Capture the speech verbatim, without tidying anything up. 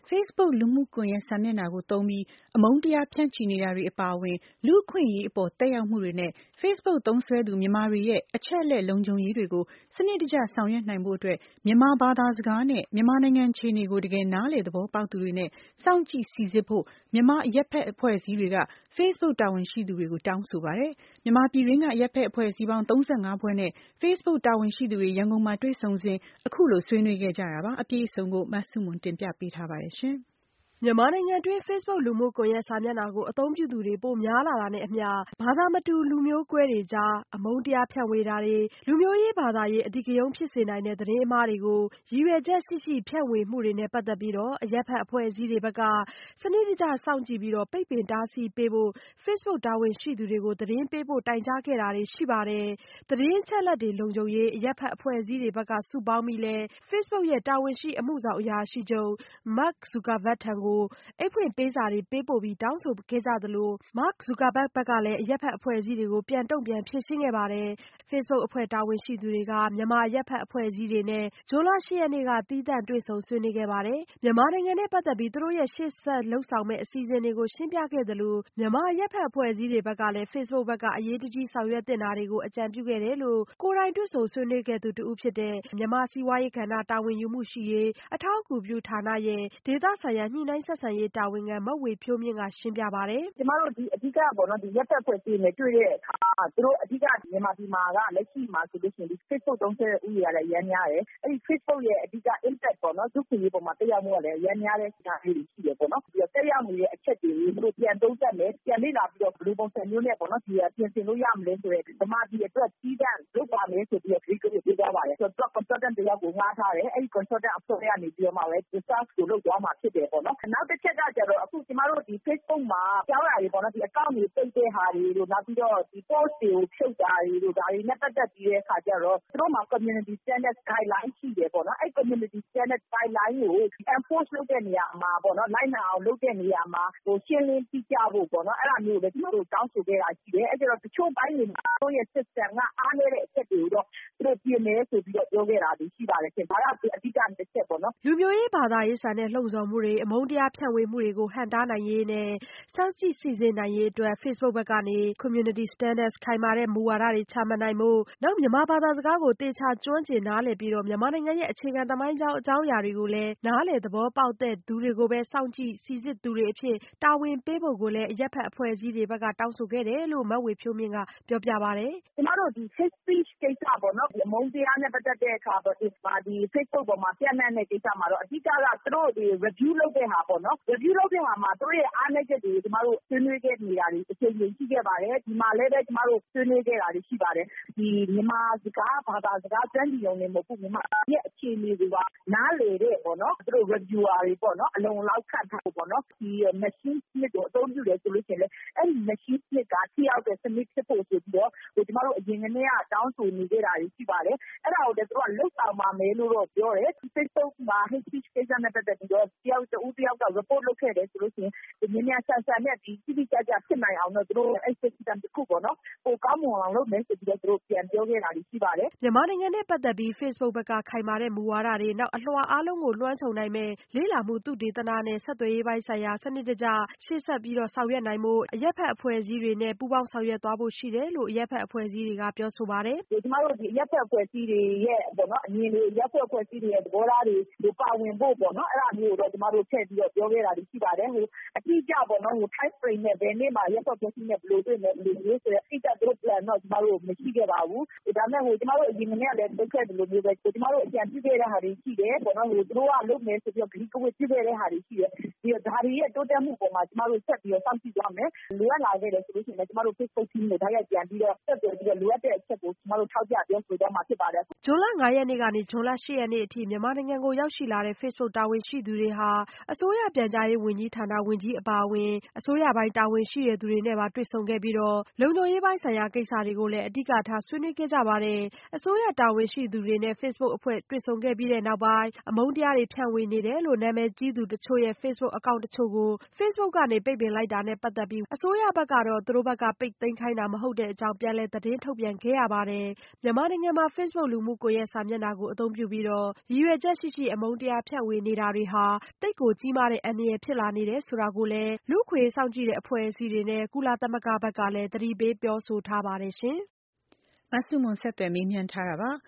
Facebook လူမှုကွန်ရက်စာမျက်နှာကိုသုံးပြီးအမုန်းတရားဖြန့်ချီနေတာတွေအပါအဝင်လူ့အခွင့်အရေးအပေါ်သက်ရောက်မှုတွေနဲ့ Facebook သုံးစွဲသူမြန်မာတွေရဲ့အချက်အလက်လုံခြုံရေးတွေကိုစနစ်တကျဆောင်ရွက်နိုင်ဖို့အတွက်မြန်မာဘာသာစကားနဲ့မြန်မာနိုင်ငံအခြေအနေကိုတကယ်နားလည်သဘောပေါက်သူတွေနဲ့စောင့်ကြည့်စိစစ်ဖို့မြန်မာအရပ်ဖက်အဖွဲ့အစည်းတွေက Facebook တာဝန်ရှိသူတွေကိုတောင်းဆိုပါတယ်။ မြန်မာပြည်တွင်းကအရပ်ဖက်အဖွဲ့အစည်းပေါင်းသုံးဆယ့်ငါးဖွဲ့နဲ့ Facebook တာဝန်ရှိသူတွေရန်ကုန်မှာတွေ့ဆုံစဉ်အခုလိုဆွေးနွေးခဲ့ကြတာပါ။ အပြည့်အစုံကိုမဆုမွန်တင်ပြပေးထားပါတယ်။မြန်မာနိုင်ငံတွင်း Facebook လူမှုကွန်ရက်စာမျက်နှာကိုအသုံးပြုသူတွေပိုများလာတာနဲ့အမျှဘာသာမတူလူမျိုးကွဲတွေကြားအမုန်းတရားဖြန့်ဝေတာတွေလူမျိုးရေးဘာသာရေးအဓိကရုဏ်းဖြစ်စေနိုင်တဲ့သတင်းအမှားတွေကိုရည်ရွယ်ချက်ရှိရှိဖြန့်ဝေမှုတွေနဲ့ပတ်သက်ပြီးအရပ်ဖက်အဖွဲ့အစည်းတွေဘက်ကစနစ်တကျစောင့်ကြည့်ပြီးပိတ်ပင်တားဆီးပေးဖို့ Facebook တာဝန်ရှိသူတွေကိုသတင်းပေးပို့တိုင်ကြားခဲ့တာတွေရှိပါတယ်။ သတင်းအချက်အလက်တွေလုံခြုံရေးအရပ်ဖက်အဖွဲ့အစည်းတွေဘက်ကစုပေါင်းပြီးလည်း Facebook ရဲ့တာဝန်ရှိအမှုဆောင်အရာရှိချုပ် Mark Zuckerberg ထံကိုအိတ်ဖွင့်ပေးစာတွေပေးပို့ပြီးတောင်းဆိုခဲ့ကြသလို Mark Zuckerberg ဘက်ကလည်းအရပ်ဖက်အဖွဲ့အစည်းတွေကိုပြန်တုံ့ပြန်ဖြေရှင်းခဲ့ပါတယ်။ Facebook အဖွဲ့တာဝန်ရှိသူတွေကမြန်မာအရပ်ဖက်အဖွဲ့အစည်းတွေနဲ့ဇွန်လ ၈ ရက်နေ့ကသီးသန့်တွေ့ဆုံဆွေးနွေးခဲ့ပါတယ်။ မြန်မာနိုင်ငံနဲ့ပတ်သက်ပြီးသူတို့ရဲ့ရှေ့ဆက်လုပ်ဆောင်မယ့်အစီအစဉ်တွေကိုရှင်းပြခဲ့သလိုမြန်မာအရပ်ဖက်အဖွဲ့အစည်းတွေဘက်ကလည်း Facebook ဘက်ကအရေးတကြီးဆောင်ရွက်သင့်တာတွေကိုအကြံပြုခဲ့တယ်လို့ ကိုယ်တိုင်တွေ့ဆုံဆွေးနွေးခဲ့သူတဦးဖြစ်တဲ့ မြန်မာ့စီးပွားရေးကဏ္ဍတာဝန်ယူမှုရှိရေးအထောက်အကူပြုဌာနရဲ့ဒေသဆိုင်ရာညှိနှိုင်းဆက်ဆံရေးတာဝန်ခံမဝေဖြိုးမြင့်ကရှင်းပြပါတယ်။ “ကျမတို့အဓိကပေါ့နော်ဒီရပ်သက်ဖွဲ့စည်းနေတွေ့တဲ့အခါသူတို့အဓိကမြန်မာပြည်မှာကလက်ရှိမှာဆိုလို့ရှိရင်ဒီ Facebook သုံးတဲ့ဦးရေကလည်းအများများတယ်။အဲဒီ Facebook ရဲ့အဓိက impact ပေါ့နော်လူ့အခွင့်အရေးပေါ်မှာတက်ရောက်မှုကလည်းအများများတဲ့အနေအထားလေးတွေရှိတယ်ပေါ့နော်။ပြီးတော့တက်ရောက်နေတဲ့အချက်တွေကိုသူတို့ပြန်သုံးသပ်မယ်ပြန်လေ့လာပြီးတော့ဘယ်လိုပုံစံမျိုးနဲ့ပေါ့နော်ဒီပြင်ဆင်လို့ရမလဲဆိုတဲ့ဗမာပြည်အတွက်ကြီးတန့်လုပ်ပါမယ်ဆိုပြီးတော့ဒီကိစ္စပြောကြပါတယ်ဆိုတော့ consultant တယောက်ကိုငှားထားတယ်အဲဒီ consultant အဖွဲ့ကနေပြီးတော့မှပဲ research ကိုလုပ်သွားမှာဖြစ်တယ်ပေါ့နော်။နောက်တစ်ချက်ကကျတော့အခုကျမတို့ဒီ Facebook မှာကြောက်ရည်ပေါ့နော်ဒီ account တွေပိတ်တဲ့ဟာတွေတို့နောက်ပြီးတော့ဒီ post တွေကိုဖြုတ်တာတွေတို့ဒါတွေနဲ့ပတ်သက်ပြီးတဲ့အခါကျတော့သူတို့မှာ community standard guideline ရှိတယ်ပေါ့နော်။အဲဒီ community standard guideline ကို enforce လုပ်တဲ့နေရာမှာပေါ့နော်လိုက်နာအောင်လုပ်တဲ့နေရာမှာဟိုရှင်းလင်းတိကျဖို့ပေါ့နော်အဲ့ဒါမျိုးကိုလည်းကျမတို့တောင်းဆိုခဲ့တာရှိတယ်။အဲကျတော့တချို့ပိုင်းတွေမှာတို့ရဲ့ system ကအားနည်းတဲ့အချက်တွေကိုတော့သူတို့ပြင်မယ်ဆိုပြီးတော့ပြောခဲ့တာရှိပါတယ်ရှင်။ဒါကအဓိကတစ်ချက်ပေါ့နော်။လူမျိုးရေးဘာသာရေးဆန်တဲ့လှုံ့ဆော်မှုတွေအမုန်းတရားဖြန့်ဝေမှုတွေကိုဟန့်တားနိုင်ရေးနဲ့စောင့်ကြည့်စိစစ်နိုင်ရေးအတွက် Facebook ဘက်ကနေ community standards ခိုင်မာတဲ့မူဝါဒတွေချမှတ်နိုင်ဖို့နောက်မြန်မာဘာသာစကားကိုသေချာကျွမ်းကျင်နားလည်ပြီးတော့မြန်မာနိုင်ငံရဲ့အခြေခံသမိုင်းကြောင်းအကြောင်းအရာတွေကိုလည်းနားလည်သဘောပေါက်တဲ့သူတွေကိုပဲစောင့်ကြည့်စိစစ်သူတွေအဖြစ်တာဝန်ပေးဖို့ကိုလည်းအရပ်ဖက်အဖွဲ့အစည်းတွေဘက်ကတောင်းဆိုခဲ့တယ်လို့မဝေဖြိုးမြင့်ကပြောပြပါတယ်။ကျမတို့ဒီ hate speech ကိစ္စပေါ့နော်ဒီအမုန်းတရားနဲ့ပတ်သက်တဲ့အခါပေါ့ဒီဒီ Facebook ပေါ်မှာပြန့်နှံ့တဲ့ကိစ္စမှာတော့အဓိကကသူတို့ဒီ review လုပ်တဲ့ဟာပေါ့နော် review လုပ်တဲ့ဟာမှာသူတို့ရဲ့အားနည်းချက်တွေကိုကျမတို့ဆွေးနွေးခဲ့နေတာတွေအချိန်ချင်းရှိခဲ့ပါတယ်။ဒီမှာလည်းပဲကျမတို့ဆွေးနွေးခဲ့တာတွေရှိပါတယ်။ဒီမြန်မာစကားဘာသာစကားကျွမ်းကျင်ရုံနဲ့မဟုတ်ဘူးမြန်မာရဲ့အခြေအနေတွေကနားလေတဲ့ပေါ့နော်သူတို့ reviewer တွေပေါ့နော်အလုံလောက်ခန့်ထားဖို့ပေါ့နော်ဒီ machine smith ကိုအသုံးပြုတယ်ဆိုလို့ရှိရင်လည်းအဲဒီ machine smith ကထိရောက်တဲ့စနစ်ဖြစ်ဖို့ဆိုပြီးတော့ဟိုကျမတို့အရင်ကတည်းကတောင်းဆိုနေကြတာတွေရှိပါတယ်။အဲ့ဒါကိုလည်းသူကလုတ်ဆောင်ပါမယ်လို့တော့ပြောတယ်။ Facebook မှာ hate speech ကိစ္စနဲ့ပတ်သက်ပြီးတော့တယောက်တူတယောက်က report လုပ်ခဲ့တယ်ဆိုလို့ရှိရင်ဒီမြန်မြန်ဆန်ဆန်နဲ့ဒီတိတိကျကျဖြစ်နိုင်အောင်တော့သူတို့အဲ့ system တစ်ခုပေါ့နော်ပိုကောင်းမွန်အောင်လုပ်မယ်ဆိုပြီးတော့သူတို့ပြန်ပြောခဲ့တာတွေရှိပါတယ်။မြန်မာနိုင်ငံနဲ့ပတ်သက်ပြီး Facebook ဘက်ကခိုင်မာတဲ့မူဝါဒတွေနောက်အလွှာအားလုံးကိုလွှမ်းခြုံနိုင်မဲ့လေ့လာမှုသုတေသနနဲ့ဆက်သွယ်ရေးပိုင်းဆိုင်ရာစနစ်တကျရှေ့ဆက်ပြီးတော့ဆောင်ရွက်နိုင်ဖို့အရပ်ဖက်အဖွဲ့အစည်းတွေနဲ့ပူးပေါင်းဆောင်ရွက်သွားဖို့ရှိတယ်လို့အရပ်ဖက်အဖွဲ့အစည်းတွေကပြောဆိုပါတယ်။ဒီကျမတို့ဒီအရပ်ဖက်အဖွဲ့အစည်းတွေရဲ့ပေါ့နော်အမြင်တွေအရပ်ဖက်အဖွဲ့အစည်းတွေရဲ့သဘောထားတွေပါဝင်ဖို့ပေါ့နော်အဲ့ဒါမျိုးကိုတော့ကျမတို့ထည့်ပြီးတော့ပြောခဲ့တာတွေရှိပါတယ်။ဟိုအတိအကျပေါ့နော်ဟို time frame နဲ့ဘယ်နေ့မှာရပ်ဖက်အဖွဲ့အစည်းနဲ့ဘယ်လိုတွေ့မယ်ဘယ်လိုမျိုးဆိုတဲ့အတိအကျသူတို့ plan တော့ကျမတို့မရှိခဲ့ပါဘူး။ဒါပေမဲ့ဟိုကျမတို့အရင်ကတည်းကလည်းလုပ်ခဲ့တယ်လို့မျိုးပဲကျမတို့အကြံပြုခဲ့တဲ့ဟာတွေရှိတယ်ပေါ့နော်ဟိုသူတို့ကလုပ်မယ်ဆိုပြီးတော့ဂရုကဝတ်ပြုခဲ့တဲ့ဟာတွေရှိတယ်။ဒီဒါတွေရဲ့တိုးတက်မှုပေါ်မှာကျမတို့ဆက်ပြီးတော့စောင့်ကြည့်သွားမယ်။လိုအပ်လာခဲ့တယ်ဆိုလို့ရှိရင်ကျမတို့ Facebook team ကိုဒါရိုက်ပြန်ပြီးတော့ဆက်သွယ်ပြီးတော့လိုအပ်တဲ့အချက်ကိုကျမတို့ထောက်ပြပြောဆိုသွားမှာဖြစ်ပါတယ်။ဇွန်လ ငါး ရက်နေ့ကနေဇွန်လ ၈ ရက်နေ့အထိမြန်မာနိုင်ငံကိုရောက်ရှိလာတဲ့ Facebook တာဝန်ရှိသူတွေဟာအစိုးရပြန်ကြားရေးဝန်ကြီးဌာနဝန်ကြီးအပါအဝင်အစိုးရပိုင်းတာဝန်ရှိသူတွေနဲ့ပါတွေ့ဆုံခဲ့ပြီးတော့လုံခြုံရေးပိုင်းဆိုင်ရာကိစ္စတွေကိုလည်းအဓိကထားဆွေးနွေးခဲ့ကြပါတယ်။အစိုးရတာဝန်ရှိသူတွေနဲ့ Facebook အဖွဲ့တွေ့ဆုံခဲ့ပြီးတဲ့နောက်ပိုင်းအမုန်းတရားတွေဖြန့်ဝေနေတယ်လို့နာမည်ကြီးသူတချို့ရဲ့ Facebook account တချို့ကို Facebook ကနေပိတ်ပင်လိုက်တာနဲ့ပတ်သက်ပြီးအစိုးရဘက်ကတော့သူတို့ဘက်ကပိတ်သိမ်းခိုင်းတာမဟုတ်တဲ့အကြောင်းပြန်လည်သတင်းထုတ်ပြန်ခဲ့ရပါတယ်။မြန်မာနိုင်ငံမှာ Facebook လူမှုကွန်ရက်စာမျက်နှာကိုအသုံးပြုပြီးတော့ရည်ရွယ်ချက်ရှိရှိအမုန်းတရားဖြန့်ဝေနေတာတွေဟာသိပ်ကိုကြီးမားတဲ့အန္တရာယ်ဖြစ်လာနေတယ်ဆိုတာကိုလည်းလူ့အခွင့်အရေးစောင့်ကြည့်တဲ့အဖွဲ့အစည်းတွေနဲ့ကုလသမဂ္ဂဘက်ကလည်းသတိပေးပြောဆိုထားပါတယ်ရှင်။မဆုမွန် ဆက်သွယ်မေးမြန်းထားတာပါ